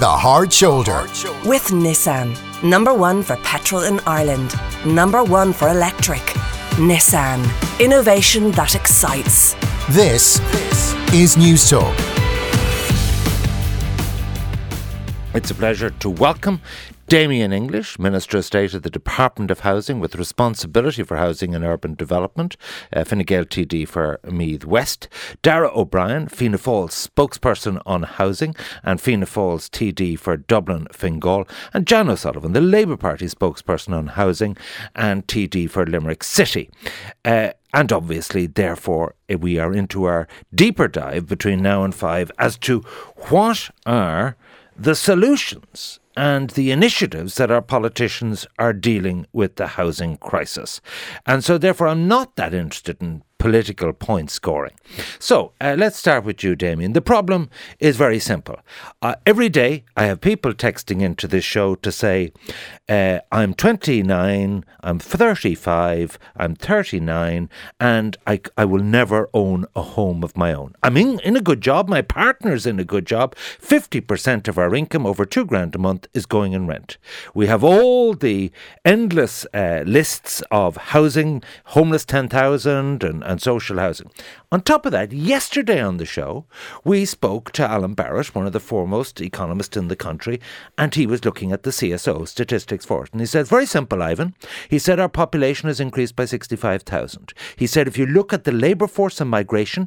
The Hard Shoulder. With Nissan. Number one for petrol in Ireland. Number one for electric. Nissan. Innovation that excites. This is News Talk. It's a pleasure to welcome Damien English, Minister of State of the Department of Housing with responsibility for housing and urban development, Fine Gael TD for Meath West, Darragh O'Brien, Fianna Fáil's spokesperson on housing and Fianna Fáil's TD for Dublin Fingal, and John O'Sullivan, the Labour Party spokesperson on housing and TD for Limerick City. And obviously, therefore, we are into our deeper dive between now and 5 as to what are the solutions and the initiatives that our politicians are dealing with the housing crisis. And so therefore I'm not that interested in political point scoring. So let's start with you, Damien. The problem is very simple. Every day I have people texting into this show to say, I'm 29, I'm 35, I'm 39, and I will never own a home of my own. I'm in a good job, my partner's in a good job, 50% of our income, over $2,000 a month, is going in rent. We have all the endless lists of housing, homeless 10,000 and social housing. On top of that, yesterday on the show, we spoke to Alan Barrett, one of the foremost economists in the country, and he was looking at the CSO statistics for it. And he said, very simple, Ivan. He said our population has increased by 65,000. He said if you look at the labour force and migration,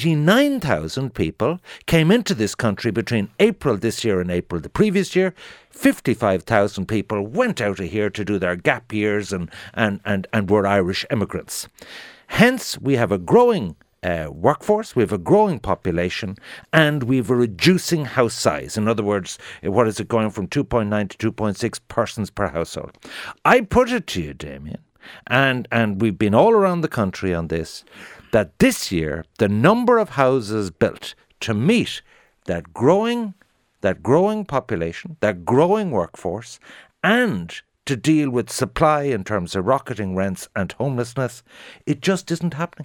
89,000 people came into this country between April this year and April the previous year. 55,000 people went out of here to do their gap years and were Irish immigrants. Hence, we have a growing workforce, we have a growing population, and we have a reducing house size. In other words, what is it going from 2.9 to 2.6 persons per household? I put it to you, Damien, and we've been all around the country on this, that this year the number of houses built to meet that growing population, that growing workforce, and to deal with supply in terms of rocketing rents and homelessness, it just isn't happening.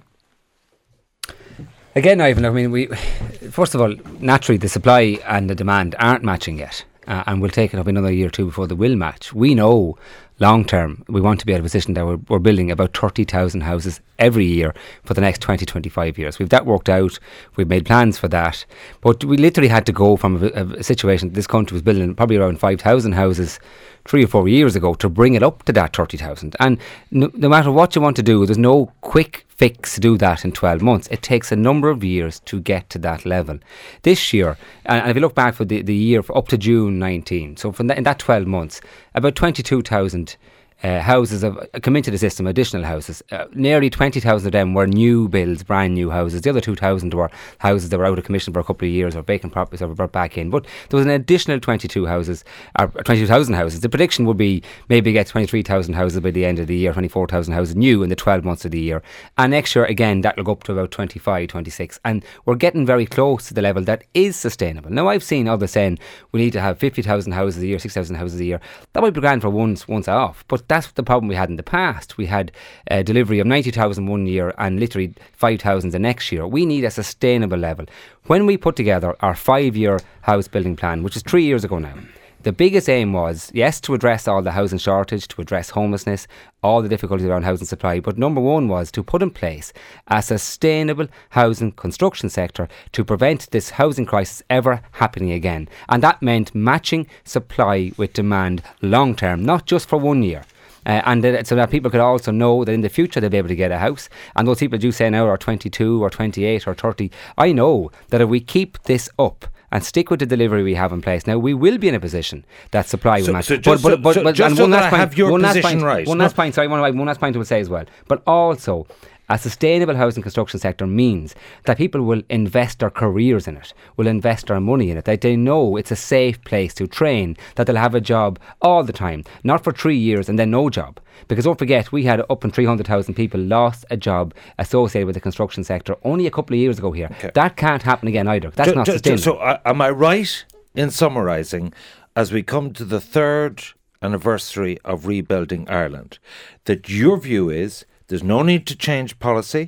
Again, Ivan, I mean, first of all, naturally the supply and the demand aren't matching yet, and we'll take it up another year or two before they will match. We know long term we want to be at a position that we're building about 30,000 houses every year for the next 20-25 years. We've that worked out, we've made plans for that, but we literally had to go from a situation this country was building probably around 5,000 houses 3 or 4 years ago to bring it up to that 30,000. And no matter what you want to do, there's no quick fix to do that in 12 months. It takes a number of years to get to that level. This year, and if you look back for the year for up to June 19, so from in that 12 months, about 22,000 houses have come into the system, additional houses. Nearly 20,000 of them were new builds, brand new houses. The other 2,000 were houses that were out of commission for a couple of years or vacant properties that were brought back in. But there was an additional 22,000 houses. The prediction would be maybe get 23,000 houses by the end of the year, 24,000 houses new in the 12 months of the year. And next year, again, that will go up to about 25, 26. And we're getting very close to the level that is sustainable. Now, I've seen others saying we need to have 50,000 houses a year, 6,000 houses a year. That might be grand for once off, but that's the problem we had in the past. We had a delivery of 90,000 one year and literally 5,000 the next year. We need a sustainable level. When we put together our 5-year house building plan, which is 3 years ago now, the biggest aim was, yes, to address all the housing shortage, to address homelessness, all the difficulties around housing supply, but number one was to put in place a sustainable housing construction sector to prevent this housing crisis ever happening again. And that meant matching supply with demand long term, not just for 1 year. So that people could also know that in the future they'll be able to get a house. And those people do say now are 22 or 28 or 30. I know that if we keep this up and stick with the delivery we have in place now, we will be in a position that supply will match. One last point I would say as well. But also, a sustainable housing construction sector means that people will invest their careers in it, will invest their money in it, that they know it's a safe place to train, that they'll have a job all the time, not for 3 years and then no job. Because don't forget, we had up in 300,000 people lost a job associated with the construction sector only a couple of years ago here. Okay. That can't happen again either. That's not sustainable. So am I right in summarising, as we come to the 3rd anniversary of rebuilding Ireland, that your view is there's no need to change policy,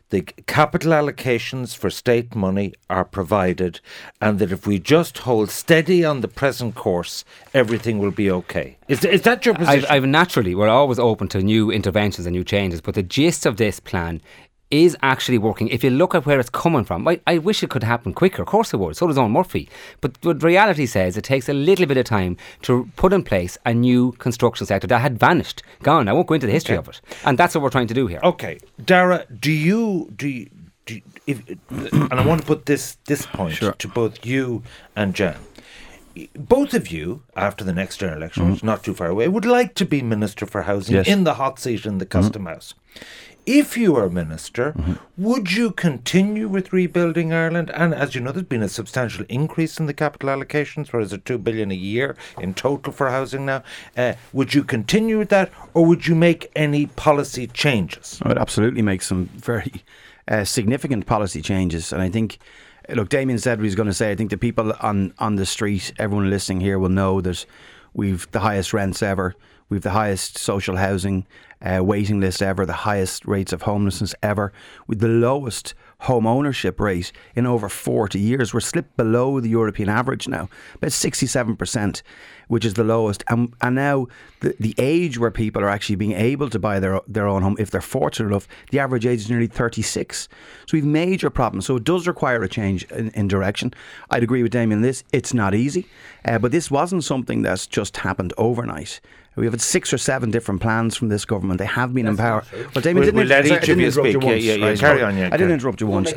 the capital allocations for state money are provided, and that if we just hold steady on the present course, everything will be okay. Is that your position? Naturally, we're always open to new interventions and new changes, but the gist of this plan is actually working. If you look at where it's coming from, I wish it could happen quicker. Of course it would. So does Owen Murphy. But what reality says, it takes a little bit of time to put in place a new construction sector that had vanished, gone. I won't go into the history of it. And that's what we're trying to do here. Okay. Darragh, do you and I want to put this point to both you and Jan. Both of you, after the next general election, which is not too far away, would like to be Minister for Housing in the hot seat in the Custom House. If you were Minister, would you continue with Rebuilding Ireland? And as you know, there's been a substantial increase in the capital allocations, whereas it's $2 billion a year in total for housing now. Would you continue with that, or would you make any policy changes? I would absolutely make some very significant policy changes. And I think, look, Damien said what he was going to say. I think the people on the street, everyone listening here will know that we've the highest rents ever. We've the highest social housing waiting list ever, the highest rates of homelessness ever, with the lowest home ownership rate in over 40 years. We're slipped below the European average now, about 67%, which is the lowest. And now the age where people are actually being able to buy their own home, if they're fortunate enough, the average age is nearly 36. So we've major problems. So it does require a change in direction. I'd agree with Damien on this. It's not easy, but this wasn't something that's just happened overnight. We've had 6 or 7 different plans from this government. They have been in power. Well, Damien, we'll let each of you speak. Carry on. I didn't interrupt you once.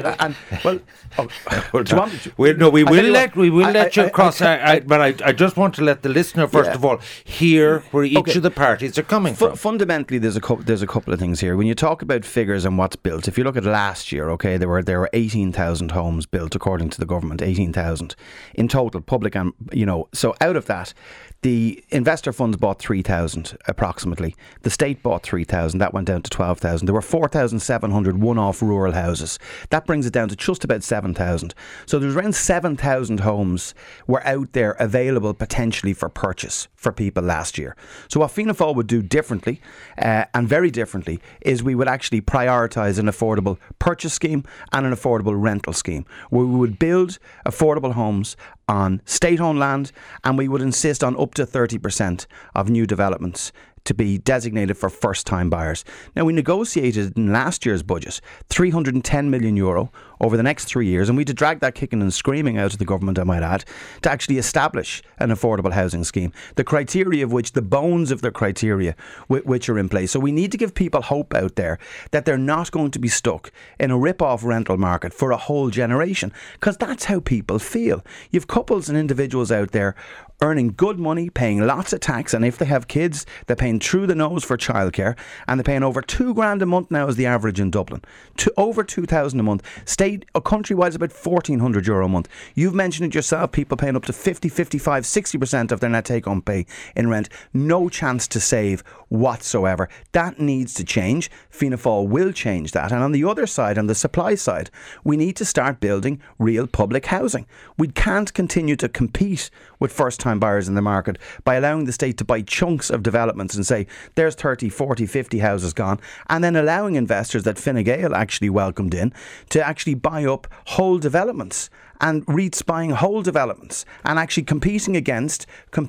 We will let you cross. But I just want to let the listener first of all hear where each of the parties are coming from. Fundamentally, there's a couple of things here. When you talk about figures and what's built, if you look at last year, okay, there were 18,000 homes built according to the government, 18,000 in total, public and so out of that, the investor funds bought 3,000 approximately. The state bought 3,000. That went down to 12,000. There were 4,700 one-off rural houses. That brings it down to just about 7,000. So there's around 7,000 homes were out there available potentially for purchase for people last year. So what Fianna Fáil would do differently, and very differently, is we would actually prioritise an affordable purchase scheme and an affordable rental scheme, where we would build affordable homes on state-owned land, and we would insist on up to 30% of new developments to be designated for first-time buyers. Now, we negotiated in last year's budget €310 million over the next 3 years, and we had to drag that kicking and screaming out of the government, I might add, to actually establish an affordable housing scheme, the criteria of which, the bones of the criteria which are in place. So we need to give people hope out there that they're not going to be stuck in a rip-off rental market for a whole generation, because that's how people feel. You've couples and individuals out there earning good money, paying lots of tax, and if they have kids, they're paying through the nose for childcare, and they're paying over $2,000 a month now is the average in Dublin. To over $2,000 a month. Countrywide is about €1,400 a month. You've mentioned it yourself, people paying up to 50, 55, 60% of their net take-home pay in rent. No chance to save whatsoever. That needs to change. Fianna Fáil will change that. And on the other side, on the supply side, we need to start building real public housing. We can't continue to compete with first-time buyers in the market by allowing the state to buy chunks of developments and say, there's 30, 40, 50 houses gone, and then allowing investors that Fine Gael actually welcomed in to actually buy up whole developments, and REITs buying whole developments and actually competing against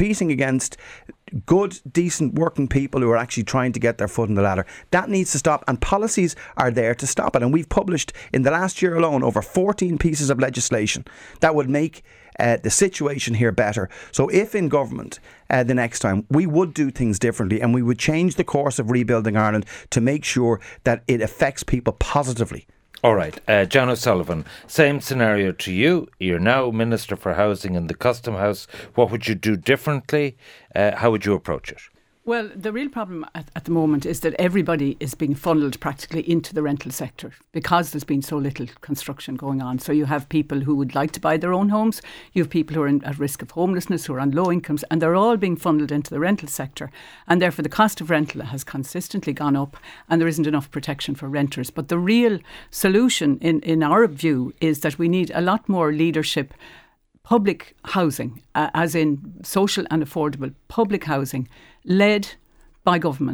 good, decent working people who are actually trying to get their foot in the ladder. That needs to stop, and policies are there to stop it. And we've published in the last year alone over 14 pieces of legislation that would make the situation here better. So if in government the next time, we would do things differently, and we would change the course of Rebuilding Ireland to make sure that it affects people positively. All right, John O'Sullivan, same scenario to you. You're now Minister for Housing in the Custom House. What would you do differently? How would you approach it? Well, the real problem at the moment is that everybody is being funneled practically into the rental sector because there's been so little construction going on. So you have people who would like to buy their own homes, you have people who are at risk of homelessness, who are on low incomes, and they're all being funneled into the rental sector. And therefore the cost of rental has consistently gone up, and there isn't enough protection for renters. But the real solution, in our view, is that we need a lot more leadership. Public housing, as in social and affordable public housing, led by government,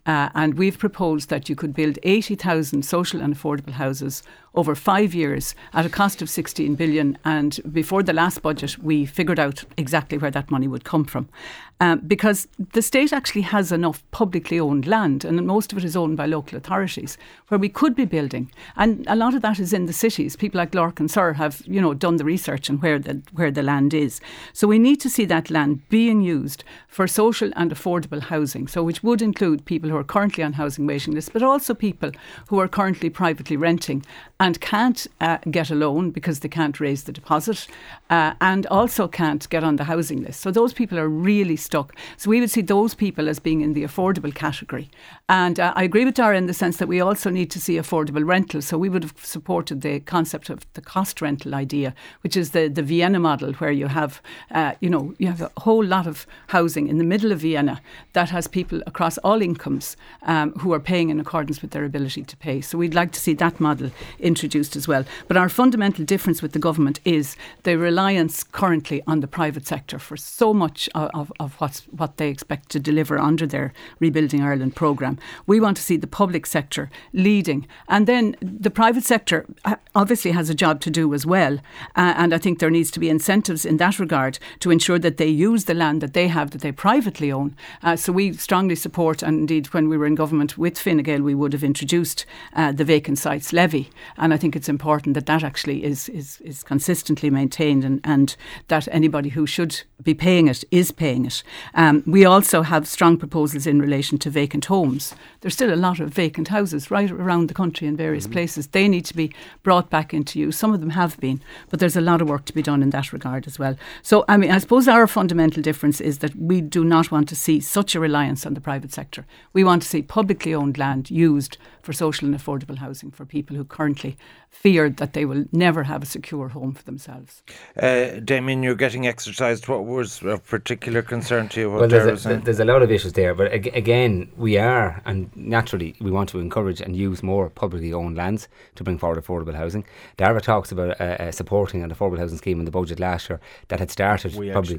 And we've proposed that you could build 80,000 social and affordable houses over 5 years at a cost of 16 billion. And before the last budget, we figured out exactly where that money would come from. Because the state actually has enough publicly owned land, and most of it is owned by local authorities, where we could be building. And a lot of that is in the cities. People like Lorcan and Sur have, done the research on where the land is. So we need to see that land being used for social and affordable housing. So which would include people who are currently on housing waiting lists, but also people who are currently privately renting and can't get a loan because they can't raise the deposit, and also can't get on the housing list. So those people are really stuck. So we would see those people as being in the affordable category. And I agree with Dara in the sense that we also need to see affordable rental. So we would have supported the concept of the cost rental idea, which is the Vienna model, where you have, you have a whole lot of housing in the middle of Vienna that has people across all incomes who are paying in accordance with their ability to pay. So we'd like to see that model introduced as well. But our fundamental difference with the government is the reliance currently on the private sector for so much of what they expect to deliver under their Rebuilding Ireland programme. We want to see the public sector leading, and then the private sector obviously has a job to do as well, and I think there needs to be incentives in that regard to ensure that they use the land that they have, that they privately own. So we strongly support, and indeed when we were in government with Fine Gael, we would have introduced the vacant sites levy, and I think it's important that that actually is consistently maintained, and that anybody who should be paying it is paying it. We also have strong proposals in relation to vacant homes. There's still a lot of vacant houses right around the country in various places. They need to be brought back into use. Some of them have been, but there's a lot of work to be done in that regard as well. So, I suppose our fundamental difference is that we do not want to see such a reliance on the private sector. We want to see publicly owned land used for social and affordable housing for people who currently fear that they will never have a secure home for themselves. Damien, you're getting exercised. What was of particular concern to you? Well, there's a lot of issues there, but again, we are, and naturally we want to encourage and use more publicly owned lands to bring forward affordable housing. Dara talks about supporting an affordable housing scheme in the budget last year that had started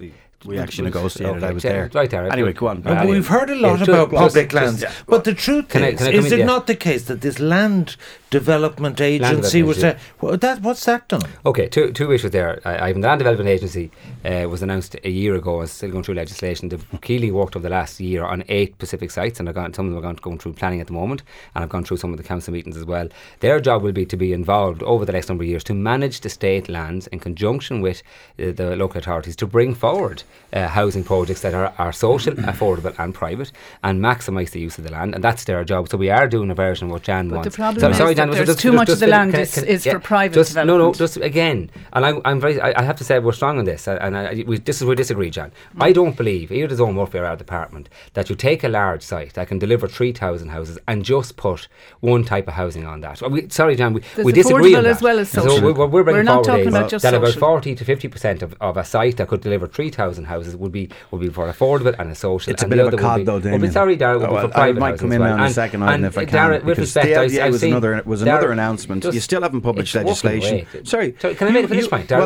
We actually negotiated. I was there. Right, Dara. Anyway, go on. But we've heard a lot about public lands. But the truth is it not the case that this land development agency was what's that done? Okay, two issues there. The Land Development Agency was announced a year ago and still going through legislation. They've Keely worked over the last year on 8 specific sites, and some of them are going through planning at the moment, and I've gone through some of the council meetings as well. Their job will be to be involved over the next number of years to manage the state lands in conjunction with the local authorities to bring forward housing projects that are social, affordable and private, and maximise the use of the land, and that's their job. So we are doing a version of what Jan wants. But the problem is that there's too much of the land is for private development. No, just again, and I have to say we're strong on this, and we disagree, Jan. I don't believe, either the Zone Murphy or our department, that you take a large site that can deliver 3,000 houses and just put one type of housing on that. Sorry, Jan, we disagree on that. As well as social. So we're bringing not forward talking about just that social. about 40 to 50% of a site that could deliver 3,000 houses would be for affordable and a social. It's a bit of a cod though, Damien. Sorry, Dara, would be for private. I might come in on a second item if I can. Dara, with respect, the LDA was another announcement. You still haven't published legislation. Sorry, can I make a finish point, Dara?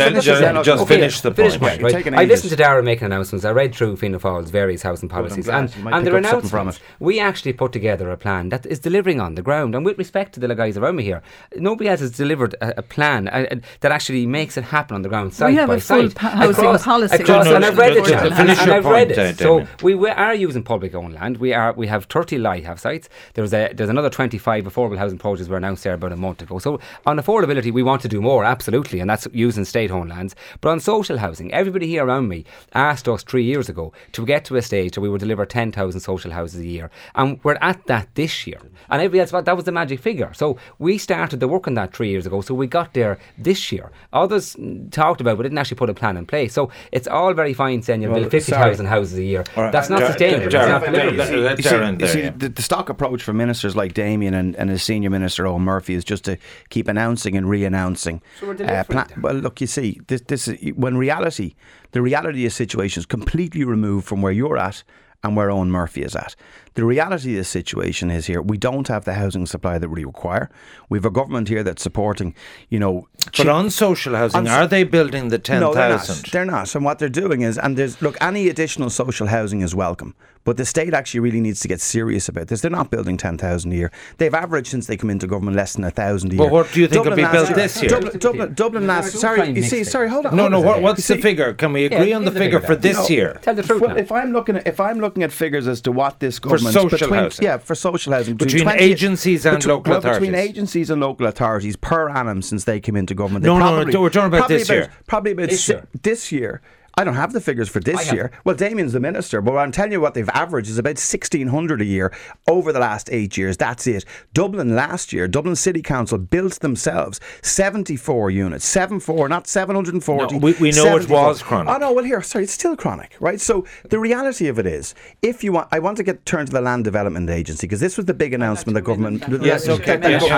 Just finish the point. Right. I listened to Dara making announcements. I read through Fianna Fáil's various housing policies, and their announcements. We actually put together a plan that is delivering on the ground. And with respect to the guys around me here, nobody else has delivered a plan that actually makes it happen on the ground, site by site. We have a full housing policy. And I've read it. So Damien. we are using public owned land. We have 30 lighthouse sites. There's another 25 affordable housing projects were announced there about a month ago. So on affordability, we want to do more, absolutely, and that's using state-owned lands. But on social housing, everybody here around me asked us 3 years ago to get to a stage where we would deliver 10,000 social houses a year, and we're at that this year. And everybody else, that was the magic figure. So we started the work on that 3 years ago. So we got there this year. Others talked about, but didn't actually put a plan in place. So it's all very fine saying you'll build 50,000 houses a year. Right. That's not sustainable. It's not deliverable. You see, the stock approach for ministers like Damien and his senior minister Owen Murphy is just to keep announcing and re-announcing. So we're delivering. Well, look, you see, this is when the reality of the situation is completely removed from where you're at and where Owen Murphy is at. The reality of the situation is here, we don't have the housing supply that we require. We have a government here that's supporting, But on social housing, are they building the 10,000? No, they're not. And what they're doing is, any additional social housing is welcome. But the state actually really needs to get serious about this. They're not building 10,000 a year. They've averaged, since they come into government, less than 1,000 a year. But what do you think will be built this year? Dublin last... Sorry, hold on. No, what's the figure? Can we agree on the figure for this year? Tell the truth. Well, if I'm looking at figures as to what this government... For social housing. Yeah, for social housing. Between agencies and local authorities. Between agencies and local authorities per annum since they came into government. No, we're talking about this year. Probably about this year. I don't have the figures for this year. Well, Damien's the minister, but I'm telling you what they've averaged is about 1,600 a year over the last 8 years. That's it. Dublin last year, Dublin City Council built themselves 74 units. 74, not 740. No, we know 74. It was chronic. Oh, no, well, it's still chronic, right? So the reality of it is, I want to turn to the Land Development Agency, because this was the big announcement the government... Yes, okay.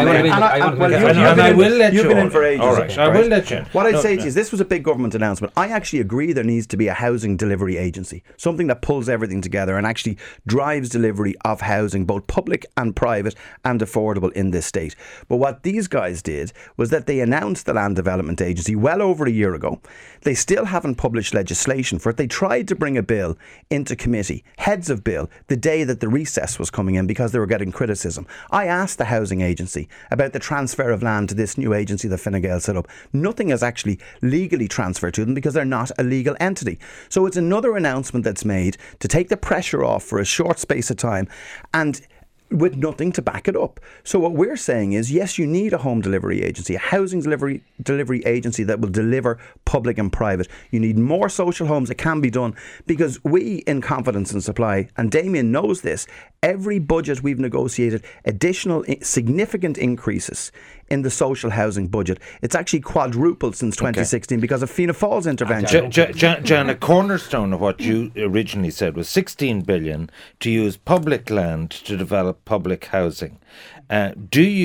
And I will let you You've been in for ages. All right, I will let you in. What I'd say to you is, this was a big government announcement. I actually agree there needs to be a housing delivery agency, something that pulls everything together and actually drives delivery of housing, both public and private and affordable in this state. But what these guys did was that they announced the Land Development Agency well over a year ago. They still haven't published legislation for it. They tried to bring a bill into committee, heads of bill, the day that the recess was coming in, because they were getting criticism. I asked the housing agency about the transfer of land to this new agency that Fine Gael set up. Nothing is actually legally transferred to them because they're not a legal entity. So it's another announcement that's made to take the pressure off for a short space of time, and with nothing to back it up. So what we're saying is, yes, you need a home delivery agency, a housing delivery agency that will deliver public and private. You need more social homes. It can be done, because we in Confidence and Supply, and Damien knows this, every budget we've negotiated additional significant increases in the social housing budget. It's actually quadrupled since 2016 because of Fianna Fáil's intervention. Jan, a cornerstone of what you originally said was 16 billion to use public land to develop public housing. Are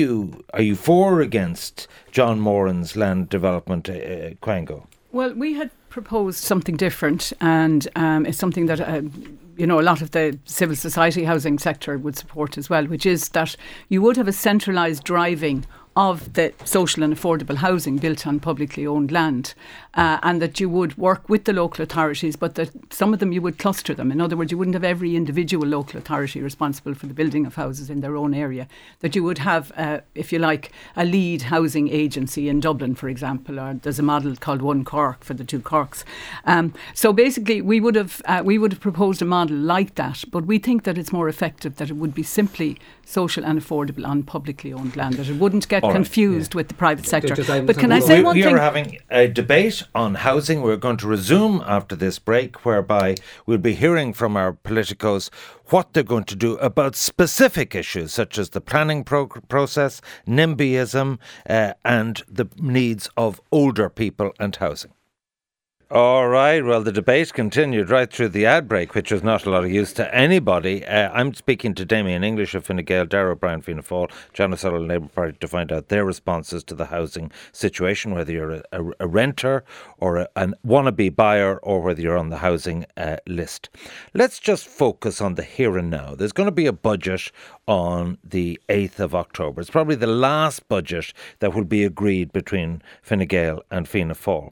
you for or against John Moran's land development, Quango? Well, we had proposed something different, and it's something that a lot of the civil society housing sector would support as well, which is that you would have a centralised driving of the social and affordable housing built on publicly owned land, and that you would work with the local authorities, but that some of them you would cluster them. In other words, you wouldn't have every individual local authority responsible for the building of houses in their own area, that you would have, if you like, a lead housing agency in Dublin, for example, or there's a model called One Cork for the two Corks. So basically we would have proposed a model like that, but we think that it's more effective that it would be simply social and affordable on publicly owned land, that it wouldn't get confused with the private sector. But can I say one thing? We are having a debate on housing. We're going to resume after this break, whereby we'll be hearing from our politicos what they're going to do about specific issues such as the planning process, NIMBYism, and the needs of older people and housing. All right, well, the debate continued right through the ad break, which was not a lot of use to anybody. I'm speaking to Damien English of Fine Gael, Darragh O'Brien, Fianna Fáil, John O'Sullivan, Labour Party, to find out their responses to the housing situation, whether you're a renter or a wannabe buyer, or whether you're on the housing list. Let's just focus on the here and now. There's going to be a budget on the 8th of October. It's probably the last budget that will be agreed between Fine Gael and Fianna Fáil.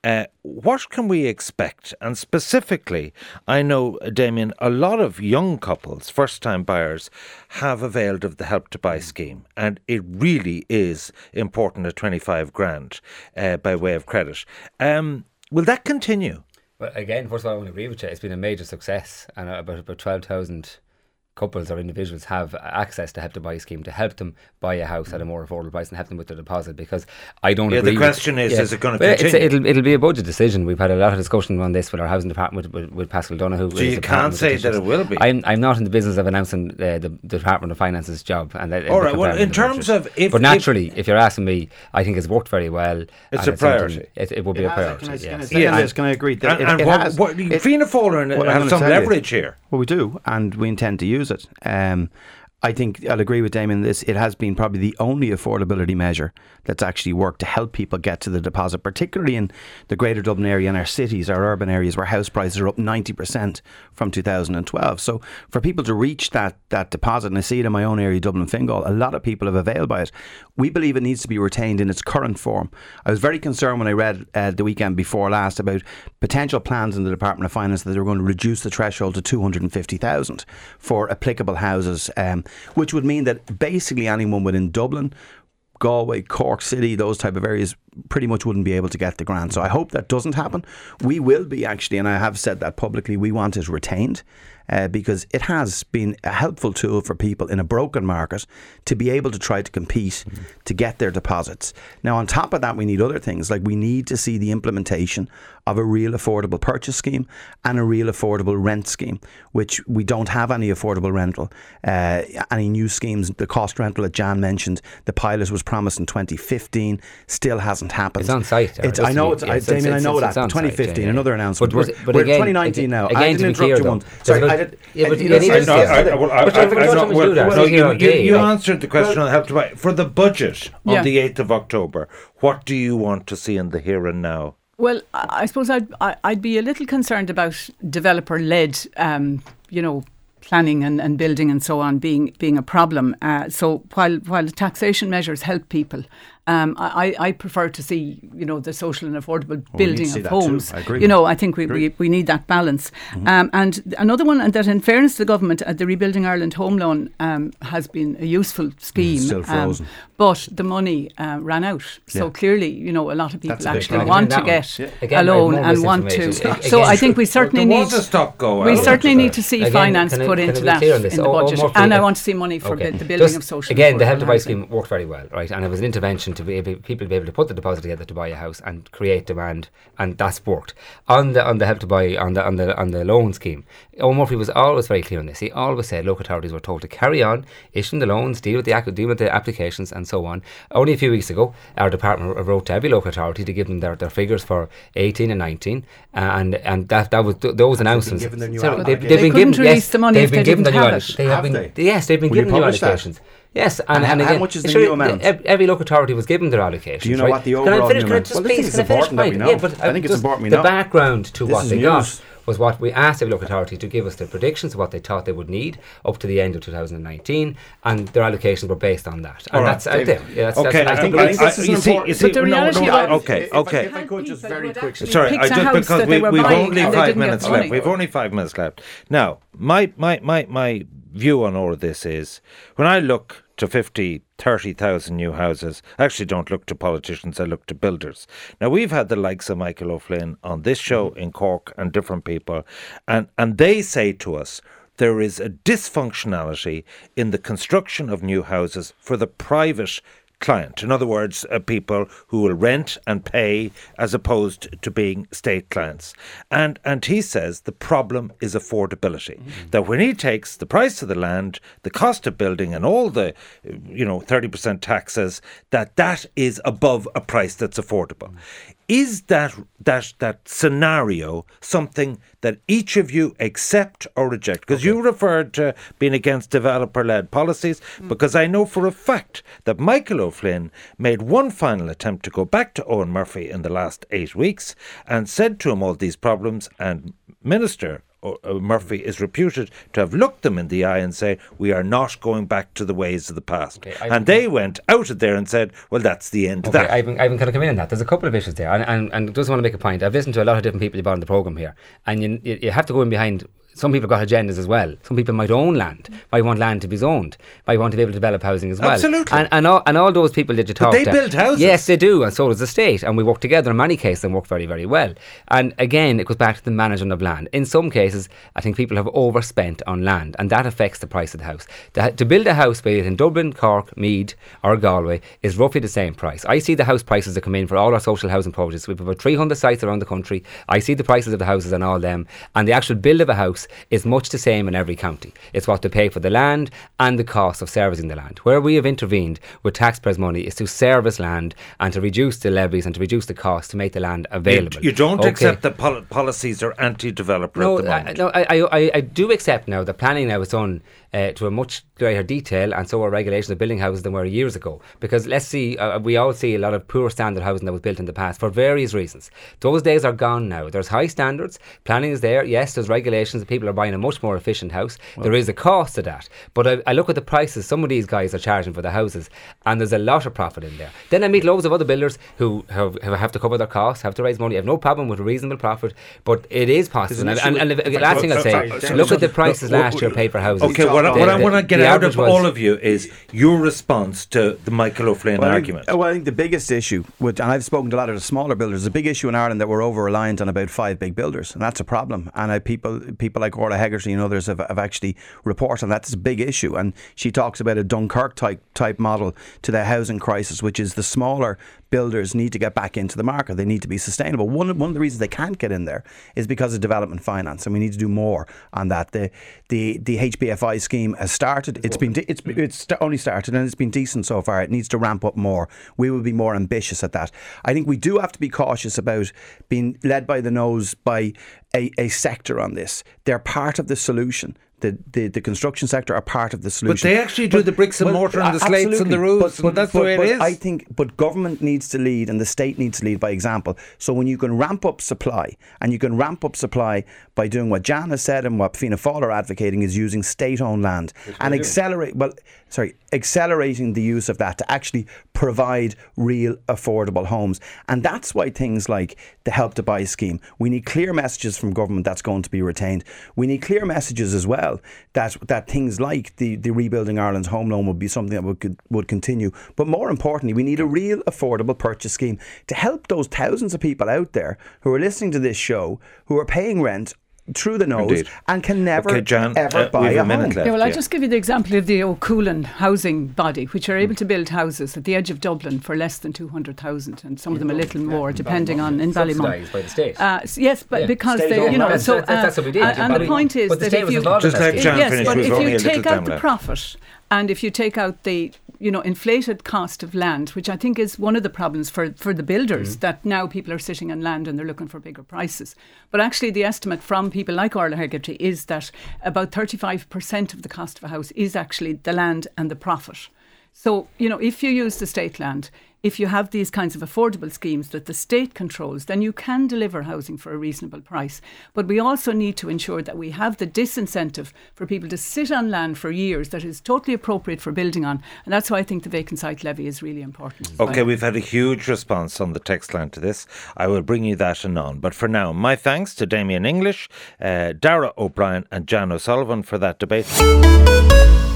What can we expect? And specifically, I know, Damien, a lot of young couples, first-time buyers, have availed of the Help to Buy scheme, and it really is important at 25 grand by way of credit. Will that continue? Well, again, first of all, I want to agree with you. It's been a major success, and about 12,000 couples or individuals have access to Help to Buy scheme to help them buy a house at a more affordable price and help them with their deposit, because I don't agree. The question is it going to continue? It'll be a budget decision. We've had a lot of discussion on this with our housing department, with Pascal Donoghue. So you can't say that it will be. I'm not in the business of announcing the Department of Finance's job. And all right, well, in terms of... But naturally, if you're asking me, I think it's worked very well. It's a priority. It will be a priority, Can I agree? Fianna Fáil have some leverage here. Well, we do, and we intend to use it. I think I'll agree with Damien in this. It has been probably the only affordability measure that's actually worked to help people get to the deposit, particularly in the Greater Dublin area and our cities, our urban areas where house prices are up 90% from 2012. So for people to reach that deposit, and I see it in my own area, Dublin Fingal, a lot of people have availed by it. We believe it needs to be retained in its current form. I was very concerned when I read the weekend before last about potential plans in the Department of Finance that they were going to reduce the threshold to 250,000 for applicable houses, which would mean that basically anyone within Dublin, Galway, Cork City, those type of areas pretty much wouldn't be able to get the grant. So I hope that doesn't happen. We will be actually, and I have said that publicly, we want it retained because it has been a helpful tool for people in a broken market to be able to try to compete to get their deposits. Now on top of that, we need other things, like we need to see the implementation of a real affordable purchase scheme and a real affordable rent scheme, which we don't have any affordable rental, any new schemes. The cost rental that Jan mentioned, the pilot was promised in 2015, still hasn't happened. It's on site. Damien, I know that. 2015, another announcement. But we're again, 2019 now. Again, I didn't interrupt you once. Sorry, you answered the question on Help to Buy. For the budget on the 8th of October, what do you want to see in the here and now? Well, I suppose I'd be a little concerned about developer-led, planning and building and so on being a problem. So while taxation measures help people, I prefer to see, the social and affordable building of homes. I agree. I think we need that balance. Mm-hmm. And another one that, in fairness to the government, the Rebuilding Ireland Home Loan has been a useful scheme. Still frozen. But the money ran out. So clearly, a lot of people actually want to get a loan and want to. So I think we certainly need to see finance put into that in the budget. And I want to see money for the building of social. Again, the Help to Buy scheme worked very well, right? And it was an intervention to people to be able to put the deposit together to buy a house and create demand, and that's worked. On the Help to Buy on the loan scheme, Eoin Murphy was always very clear on this. He always said local authorities were told to carry on issuing the loans, deal with the applications and so on. Only a few weeks ago, our department wrote to every local authority to give them their figures for 18 and 19, and that was those announcements. They've been given the money. They've been given the new allocations. Yes, they've been given new allocations. Yes, and how again, much is the new amount? Every local authority was given their allocations. Do you know what the overall new amount? Well, I think it's important that we know. I think it's important we know. The background to what they got was what we asked every local authority to give us their predictions of what they thought they would need up to the end of 2019, and their allocations were based on that. And that's out there. Okay, I think this is important. But the reality okay. If I could just very quickly. Sorry, because we've only 5 minutes left. We've only 5 minutes left. Now, my view on all of this is, when I look to 30,000 new houses, I actually don't look to politicians, I look to builders. Now, we've had the likes of Michael O'Flynn on this show in Cork and different people, and they say to us there is a dysfunctionality in the construction of new houses for the private client. In other words, people who will rent and pay as opposed to being state clients. And he says the problem is affordability. Mm-hmm. That when he takes the price of the land, the cost of building and all the 30% taxes, that is above a price that's affordable. Mm-hmm. Is that scenario something that each of you accept or reject? Because you referred to being against developer-led policies, because I know for a fact that Michael O'Flynn made one final attempt to go back to Eoin Murphy in the last 8 weeks and said to him all these problems, and Minister Murphy is reputed to have looked them in the eye and say, we are not going back to the ways of the past. And they went out of there and said, well, that's the end of that. I've been kind of come in on that. There's a couple of issues there, and just want to make a point. I've listened to a lot of different people on the programme here, and you have to go in behind. Some people have got agendas as well. Some people might own land, might want land to be zoned, might want to be able to develop housing as well. Absolutely. And all those people that you talk to. But they build houses. Yes, they do, and so does the state. And we work together in many cases and work very, very well. And again, it goes back to the management of land. In some cases, I think people have overspent on land, and that affects the price of the house. To build a house, be it in Dublin, Cork, Meath or Galway, is roughly the same price. I see the house prices that come in for all our social housing projects. We have about 300 sites around the country. I see the prices of the houses and all them, and the actual build of a house is much the same in every county. It's what they pay for the land and the cost of servicing the land. Where we have intervened with taxpayers' money is to service land and to reduce the levies and to reduce the cost to make the land available. You don't accept that policies are anti-developer at the moment? I do accept now that planning now is done to a much greater detail, and so are regulations of building houses than were years ago. Because let's see, we all see a lot of poor standard housing that was built in the past for various reasons. Those days are gone now. There's high standards, planning is there, yes, there's regulations, people are buying a much more efficient house. There is a cost to that. But I look at the prices some of these guys are charging for the houses, and there's a lot of profit in there. Then I meet loads of other builders who have to cover their costs, have to raise money. I have no problem with a reasonable profit, but it is possible. And the last thing I'll say, look at the prices last year paid for houses. Okay, what I want to get out of all of you is your response to the Michael O'Flynn argument. I think the biggest issue, and I've spoken to a lot of the smaller builders, the big issue in Ireland that we're over-reliant on about 5 big builders, and that's a problem. And people like Orla Hegarty and others have actually reported on that's a big issue. And she talks about a Dunkirk type model to the housing crisis, which is the smaller builders need to get back into the market. They need to be sustainable. One of the reasons they can't get in there is because of development finance, and we need to do more on that. The HBFI scheme has started. It's only started, and it's been decent so far. It needs to ramp up more. We will be more ambitious at that. I think we do have to be cautious about being led by the nose by a sector on this. They're part of the solution. The construction sector are part of the solution. But they actually do the bricks and mortar and the slates and the roofs, and that's the way it is. I think, but government needs to lead and the state needs to lead by example. So when you can ramp up supply, and you can ramp up supply by doing what Jan has said and what Fianna Fáil are advocating, is using state-owned land and accelerating the use of that to actually provide real affordable homes. And that's why things like the Help to Buy scheme, we need clear messages from government that's going to be retained. We need clear messages as well that things like the Rebuilding Ireland's home loan would be something that would continue. But more importantly, we need a real affordable purchase scheme to help those thousands of people out there who are listening to this show, who are paying rent through the nose. Indeed. And can never ever buy a home. I'll just give you the example of the O'Coolan housing body, which are able to build houses at the edge of Dublin for less than 200,000, and some of them a little more, depending on in Ballymont. Subsidised by the state. Yes, but because they, so that's what we did. And the point is that if you take out the profit, and if you take out the inflated cost of land, which I think is one of the problems for the builders, that now people are sitting on land and they're looking for bigger prices. But actually the estimate from people like Orla Hegarty is that about 35% of the cost of a house is actually the land and the profit. So, if you use the state land, if you have these kinds of affordable schemes that the state controls, then you can deliver housing for a reasonable price. But we also need to ensure that we have the disincentive for people to sit on land for years that is totally appropriate for building on. And that's why I think the vacant site levy is really important. OK, we've had a huge response on the text line to this. I will bring you that anon. But for now, my thanks to Damien English, Dara O'Brien and Jan O'Sullivan for that debate.